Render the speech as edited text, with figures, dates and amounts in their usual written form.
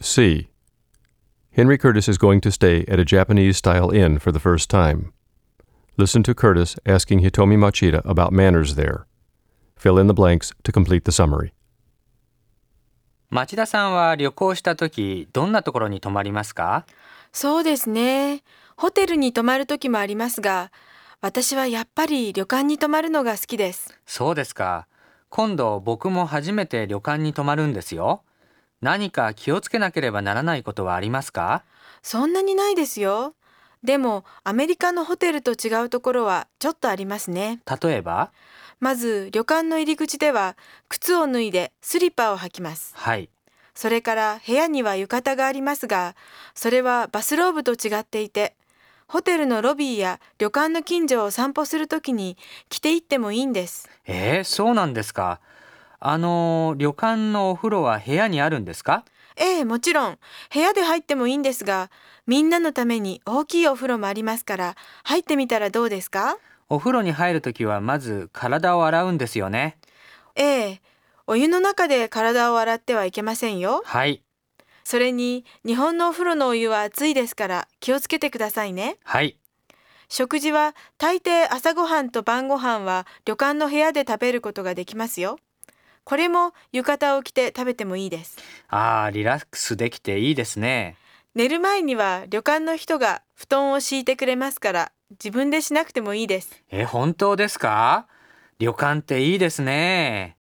C. Henry Curtis is going to stay at a Japanese-style inn for the first time. Listen to Curtis asking Hitomi Machida about manners there. Fill in the blanks to complete the summary. 町田さんは旅行したとき、どんなところに泊まりますか？ そうですね。ホテルに泊まるときもありますが、私はやっぱり旅館に泊まるのが好きです。 そうですか。今度僕も初めて旅館に泊まるんですよ。何か気をつけなければならないことはありますか？ そんなにないですよ。でも、アメリカのホテルと違うところはちょっとありますね。 例えば？ まず、旅館の入り口では、靴を脱いでスリッパを履きます。 はい。 それから部屋には浴衣がありますが、それはバスローブと違っていて、ホテルのロビーや旅館の近所を散歩するときに着て行ってもいいんです。 そうなんですか。旅館のお風呂は部屋にあるんですか？ ええ、もちろん部屋で入ってもいいんですが、みんなのために大きいお風呂もありますから入ってみたらどうですか？ お風呂に入るときはまず体を洗うんですよね。 ええ、お湯の中で体を洗ってはいけませんよ。 はい。 それに日本のお風呂のお湯は熱いですから気をつけてくださいね。 はい。 食事は大抵朝ごはんと晩ごはんは旅館の部屋で食べることができますよ。これも浴衣を着て食べてもいいです。 リラックスできていいですね。 寝る前には旅館の人が布団を敷いてくれますから自分でしなくてもいいです。 本当ですか？旅館っていいですね。